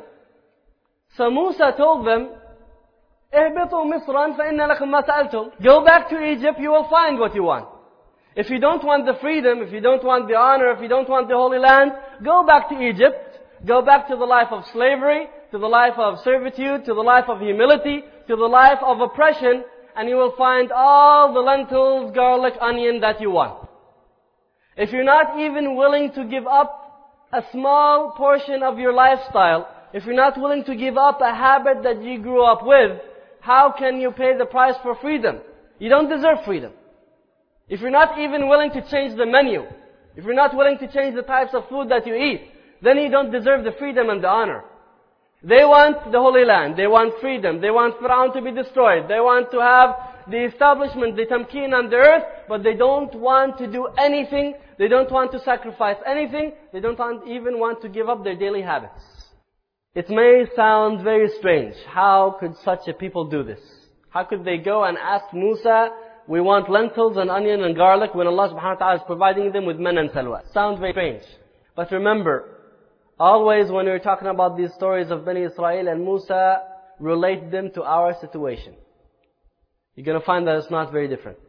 So Musa told them, اهبطوا مصرا فإن لكم ما سألتم. Go back to Egypt, you will find what you want. If you don't want the freedom, if you don't want the honor, if you don't want the Holy Land, go back to Egypt. Go back to the life of slavery, to the life of servitude, to the life of humility, to the life of oppression, and you will find all the lentils, garlic, onion that you want. If you're not even willing to give up a small portion of your lifestyle, if you're not willing to give up a habit that you grew up with, how can you pay the price for freedom? You don't deserve freedom. If you're not even willing to change the menu, if you're not willing to change the types of food that you eat, then you don't deserve the freedom and the honor. They want the Holy Land. They want freedom. They want Fir'aun to be destroyed. They want to have the establishment, the tamkeen on the earth, but they don't want to do anything. They don't want to sacrifice anything. They don't want, even want to give up their daily habits. It may sound very strange. How could such a people do this? How could they go and ask Musa, we want lentils and onion and garlic, when Allah subhanahu wa ta'ala is providing them with man and salwa? Sounds very strange. But remember, Always when we're talking about these stories of Bani Israel and Musa, relate them to our situation. You're going to find that it's not very different.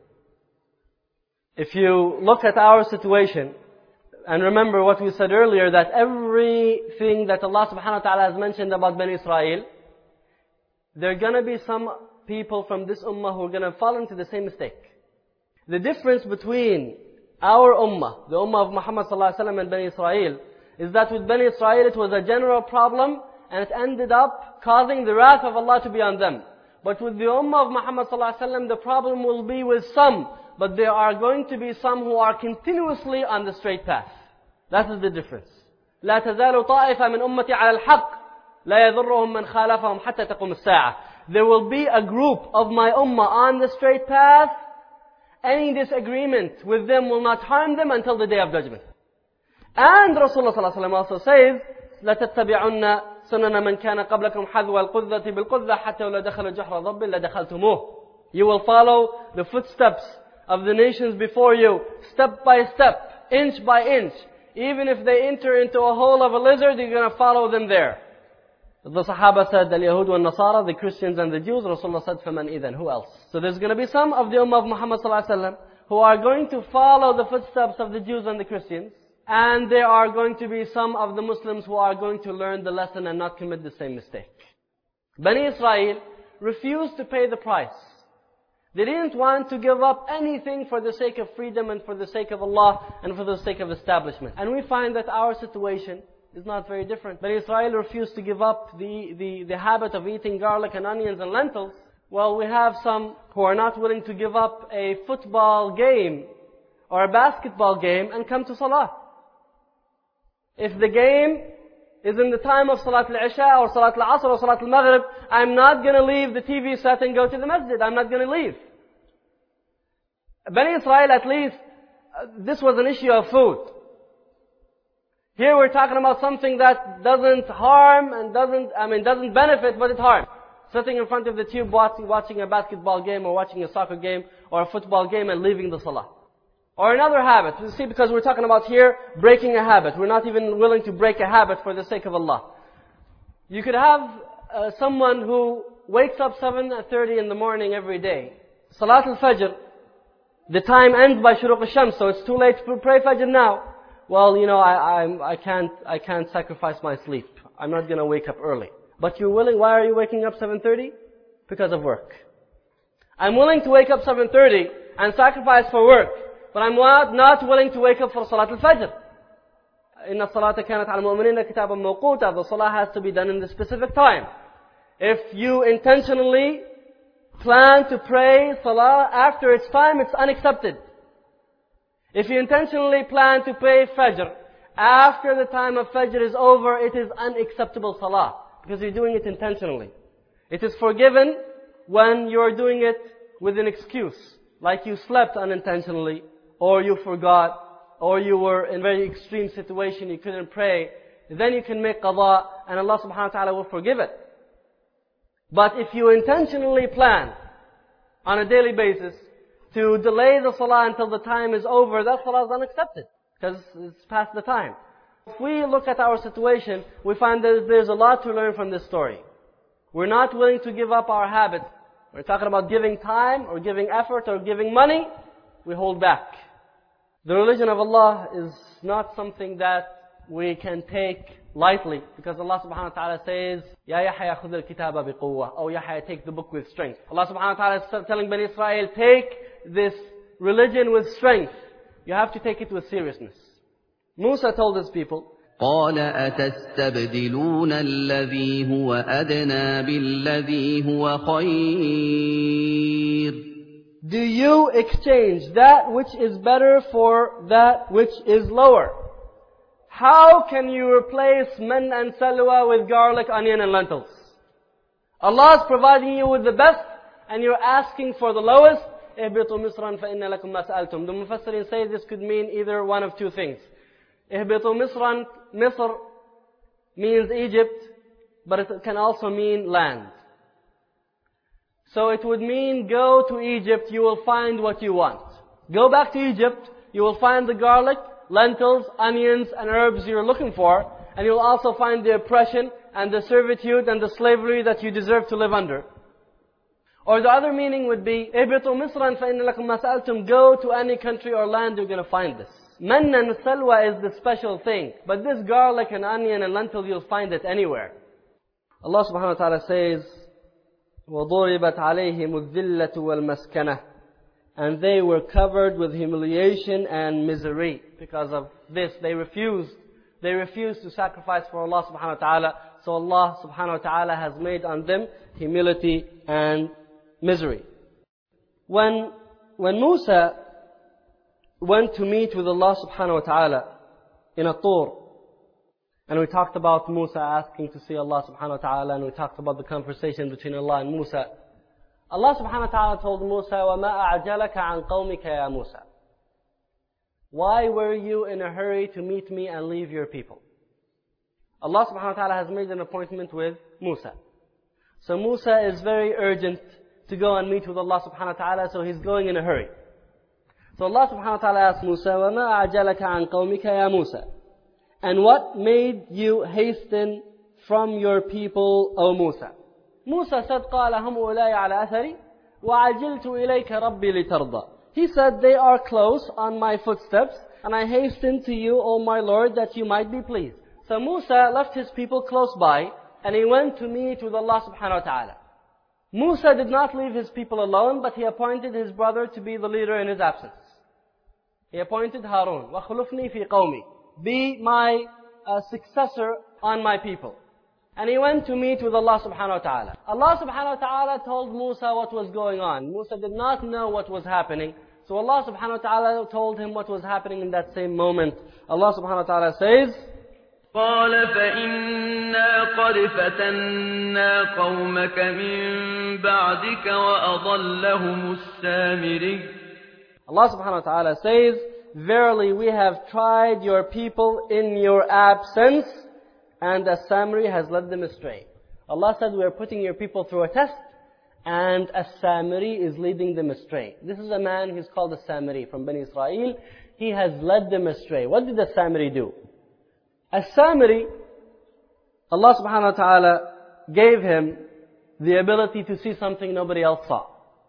If you look at our situation, and remember what we said earlier, that everything that Allah subhanahu wa ta'ala has mentioned about Bani Israel, there are going to be some people from this ummah who are going to fall into the same mistake. The difference between our ummah, the ummah of Muhammad sallallahu alaihi wasallam and Bani Israel, is that with Bani Israel it was a general problem and it ended up causing the wrath of Allah to be on them. But with the ummah of Muhammad sallallahu alaihi wasallam, the problem will be with some, but there are going to be some who are continuously on the straight path. That is the difference. لا تزال طائفة من أمتي على الحق لا يضرهم من خالفهم حتى تقوم الساعة. There will be a group of my ummah on the straight path. Any disagreement with them will not harm them until the day of judgment. And Rasulullah sallallahu alaihi wasallam also says, لَتَتَّبِعُنَّ سُنَنَ مَنْ كَانَ قَبْلَكُمْ حَذْوَ الْقُذَّةِ بِالْقُذَّةِ حَتَّى وَلَا دَخَلَ جُحْرَ ضَبٍّ لَدَخَلْتُمُوهُ. You will follow the footsteps of the nations before you, step by step, inch by inch. Even if they enter into a hole of a lizard, you're going to follow them there. The Sahaba said, Al-Yahud wal-Nasara, the Christians and the Jews. Rasulullah said, فَمَنْ إِذَنْ? Who else? So there's going to be some of the Ummah of Muhammad sallallahu alaihi wasallam who are going to follow the footsteps of the Jews and the Christians. And there are going to be some of the Muslims who are going to learn the lesson and not commit the same mistake. Bani Israel refused to pay the price. They didn't want to give up anything for the sake of freedom and for the sake of Allah and for the sake of establishment. And we find that our situation is not very different. Bani Israel refused to give up the, the, the habit of eating garlic and onions and lentils. Well, we have some who are not willing to give up a football game or a basketball game and come to Salah. If the game is in the time of Salat al-Isha or Salat al-Asr or Salat al-Maghrib, I'm not going to leave the T V set and go to the masjid. I'm not going to leave. Bani Israel, at least, uh, this was an issue of food. Here we're talking about something that doesn't harm and doesn't, I mean, doesn't benefit, but it harms. Sitting in front of the tube watching, watching a basketball game or watching a soccer game or a football game and leaving the Salah. Or another habit. You see, because we're talking about here breaking a habit. We're not even willing to break a habit for the sake of Allah. You could have uh, someone who wakes up seven thirty in the morning every day. Salat al-Fajr, the time ends by Shuruq al-Shams, so it's too late to pray Fajr now. Well, you know, I, I, I can't, I can't sacrifice my sleep. I'm not going to wake up early. But you're willing, why are you waking up seven thirty? Because of work. I'm willing to wake up seven thirty and sacrifice for work. But I'm not, not willing to wake up for Salat al-Fajr. إِنَّ الصَّلَاةَ كَانَتْ عَلَى الْمُؤْمِنِينَ كِتَابًا مَوْقُوتًا. The Salah has to be done in the specific time. If you intentionally plan to pray Salah after its time, it's unaccepted. If you intentionally plan to pray Fajr after the time of Fajr is over, it is unacceptable Salah. Because you're doing it intentionally. It is forgiven when you're doing it with an excuse. Like you slept unintentionally, or you forgot, or you were in a very extreme situation, you couldn't pray. Then you can make qada, and Allah subhanahu wa ta'ala will forgive it. But if you intentionally plan on a daily basis to delay the salah until the time is over, that salah is unaccepted. Because it's past the time. If we look at our situation, we find that there's a lot to learn from this story. We're not willing to give up our habits. We're talking about giving time, or giving effort, or giving money. We hold back. The religion of Allah is not something that we can take lightly. Because Allah subhanahu wa ta'ala says, Ya Yahya khudh al-kitaba biquwwa. Oh Yahya, take the book with strength. Allah subhanahu wa ta'ala is telling Bani Israel, take this religion with strength. You have to take it with seriousness. Musa told his people, قال أتستبدلون الذي هو أدنى بالذي هو خير. Do you exchange that which is better for that which is lower? How can you replace man and salwa with garlic, onion and lentils? Allah is providing you with the best and you're asking for the lowest. اهبطوا مصرا فإن لكم ما سألتم. The Mufassirin say this could mean either one of two things. اهبطوا مصرا, Misr means Egypt, but it can also mean land. So it would mean go to Egypt, you will find what you want. Go back to Egypt, you will find the garlic, lentils, onions and herbs you're looking for, and you'll also find the oppression and the servitude and the slavery that you deserve to live under. Or the other meaning would be, اهبطوا مصرا فإن لكم ما سألتم. Go to any country or land, you're going to find this. Manna and salwa is the special thing. But this garlic and onion and lentil, you'll find it anywhere. Allah subhanahu wa ta'ala says, وَضُرِبَتْ عَلَيْهِمُ الذِّلَّةُ وَالْمَسْكَنَةُ. And they were covered with humiliation and misery. Because of this, they refused. They refused to sacrifice for Allah subhanahu wa ta'ala. So Allah subhanahu wa ta'ala has made on them humility and misery. When, when Musa went to meet with Allah subhanahu wa ta'ala in a Tur, and we talked about Musa asking to see Allah subhanahu wa ta'ala, and we talked about the conversation between Allah and Musa. Allah subhanahu wa ta'ala told Musa, وَمَا أَعْجَلَكَ عَنْ قَوْمِكَ يَا Musa. Why were you in a hurry to meet me and leave your people? Allah subhanahu wa ta'ala has made an appointment with Musa. So Musa is very urgent to go and meet with Allah subhanahu wa ta'ala, so he's going in a hurry. So Allah subhanahu wa ta'ala asked Musa, وَمَا أَعْجَلَكَ عَنْ قَوْمِكَ يَا Musa. And what made you hasten from your people, O Musa? Musa said, قَالَ هُمْ أُولَيَ عَلَى أَثَرِ وَعَجِلْتُ إِلَيْكَ رَبِّي لِتَرْضَى. He said, they are close on my footsteps, and I hasten to you, O my Lord, that you might be pleased. So Musa left his people close by, and he went to meet with Allah subhanahu wa ta'ala. Musa did not leave his people alone, but he appointed his brother to be the leader in his absence. He appointed Harun. وَخْلُفْنِي فِي قَوْمِي. Be my uh, successor on my people. And he went to meet with Allah subhanahu wa ta'ala. Allah subhanahu wa ta'ala told Musa what was going on. Musa did not know what was happening. So Allah subhanahu wa ta'ala told him what was happening in that same moment. Allah subhanahu wa ta'ala says, قال فإنا قد فتنا قومك من بعدك وأضلهم السامري. Allah subhanahu wa ta'ala says, verily we have tried your people in your absence, and As-Samiri has led them astray. Allah said, we are putting your people through a test, and As-Samiri is leading them astray. This is a man who's called As-Samiri from Bani Israel. He has led them astray. What did As-Samiri do? As-Samiri, Allah subhanahu wa ta'ala gave him the ability to see something nobody else saw.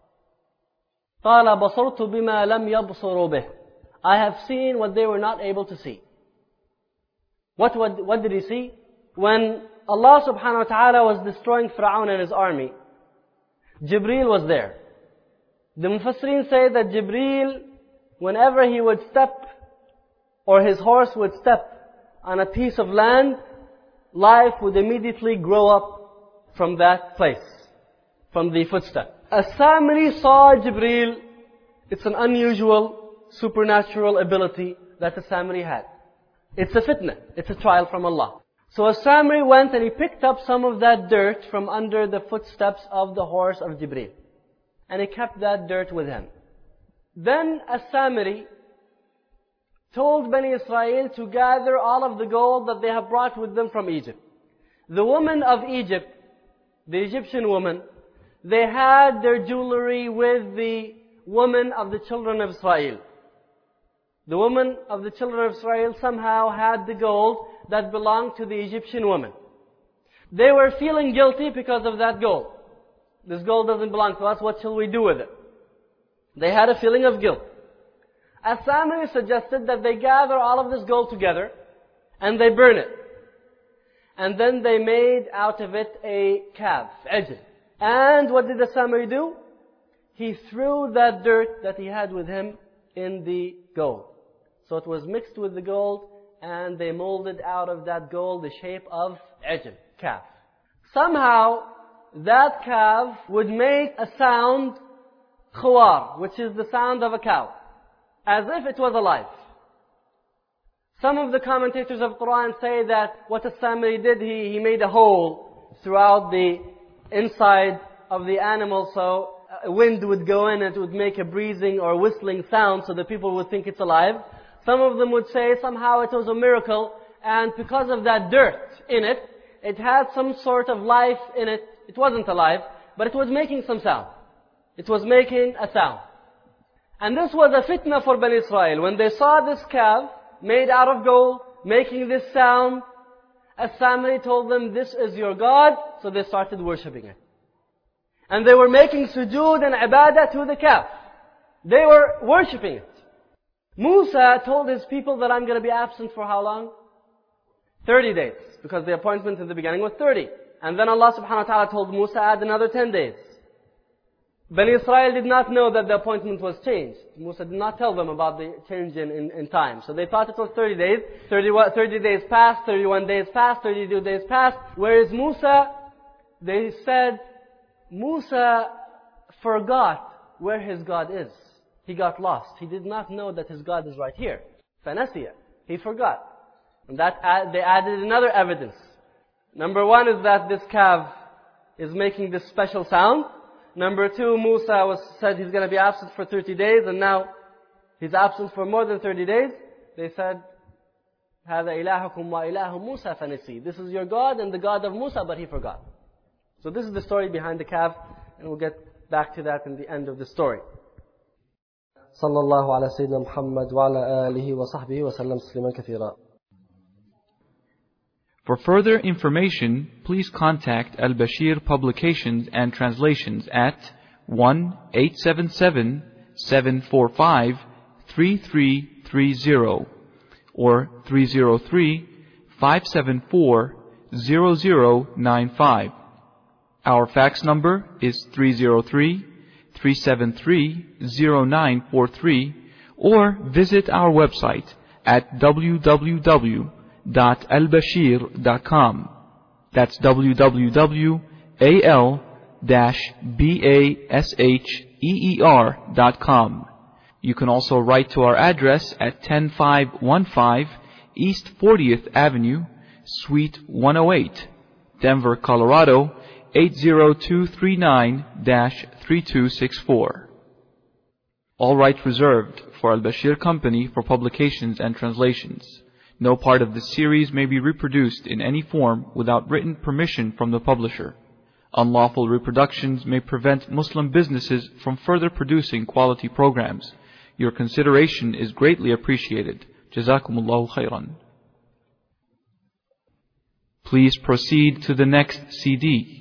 قَالَ بَصَرْتُ بِمَا لَمْ يَبْصُرُوا بِهِ. I have seen what they were not able to see. What, what, what did he see? When Allah subhanahu wa ta'ala was destroying Fir'aun and his army, Jibreel was there. The Mufassireen say that Jibreel, whenever he would step, or his horse would step on a piece of land, life would immediately grow up from that place, from the footstep. As-Samiri saw Jibreel. It's an unusual, supernatural ability that As-Samiri had. It's a fitna. It's a trial from Allah. So As-Samiri went and he picked up some of that dirt from under the footsteps of the horse of Jibreel. And he kept that dirt with him. Then As-Samiri told Bani Israel to gather all of the gold that they have brought with them from Egypt. The women of Egypt, the Egyptian women, they had their jewelry with the women of the children of Israel. The women of the children of Israel somehow had the gold that belonged to the Egyptian women. They were feeling guilty because of that gold. This gold doesn't belong to us, what shall we do with it? They had a feeling of guilt. As-Samiri suggested that they gather all of this gold together and they burn it. And then they made out of it a calf, ajl. And what did As-Samiri do? He threw that dirt that he had with him in the gold. So it was mixed with the gold, and they molded out of that gold the shape of ajl, calf. Somehow, that calf would make a sound, khawar, which is the sound of a cow, as if it was alive. Some of the commentators of Quran say that what As-Samiri did, he, he made a hole throughout the inside of the animal, so a wind would go in and it would make a breathing or whistling sound so the people would think it's alive. Some of them would say somehow it was a miracle, and because of that dirt in it, it had some sort of life in it. It wasn't alive, but it was making some sound. It was making a sound. And this was a fitna for Bani Israel. When they saw this calf made out of gold, making this sound, As-Samiri told them, this is your God, so they started worshipping it. And they were making sujood and ibadah to the calf. They were worshipping it. Musa told his people that I'm going to be absent for how long? thirty days. Because the appointment in the beginning was thirty. And then Allah subhanahu wa ta'ala told Musa, add another ten days. Bani Israel did not know that the appointment was changed. Musa did not tell them about the change in, in, in time. So they thought it was thirty days. thirty, thirty days passed, thirty-one days passed, thirty-two days passed. Whereas Musa, they said, Musa forgot where his God is. He got lost. He did not know that his God is right here. Fanasiya. He forgot. And that they added another evidence. Number one is that this calf is making this special sound. Number two, Musa was said he's going to be absent for thirty days, and now he's absent for more than thirty days. They said, هَذَا إِلَهُكُمْ وَإِلَهُ مُوسَى فَنَسِي. This is your God and the God of Musa, but he forgot. So this is the story behind the calf, and we'll get back to that in the end of the story. صلى الله على سيدنا محمد وعلى آله وصحبه وسلم تسليما كثيرا. For further information, please contact Al-Bashir Publications and Translations at one eight seven seven, seven four five, three three three zero or three zero three, five seven four, zero zero nine five. Our fax number is three zero three, three seven three, zero nine four three, or visit our website at w w w dot al bashir dot com. That's w w w dot al basheer dot com. You can also write to our address at ten five one five East fortieth Avenue, Suite one oh eight, Denver, Colorado eight zero two three nine dash three two six four. All rights reserved for Al-Bashir Company for publications and translations. No part of this series may be reproduced in any form without written permission from the publisher. Unlawful reproductions may prevent Muslim businesses from further producing quality programs. Your consideration is greatly appreciated. Jazakumullahu khairan. Please proceed to the next C D.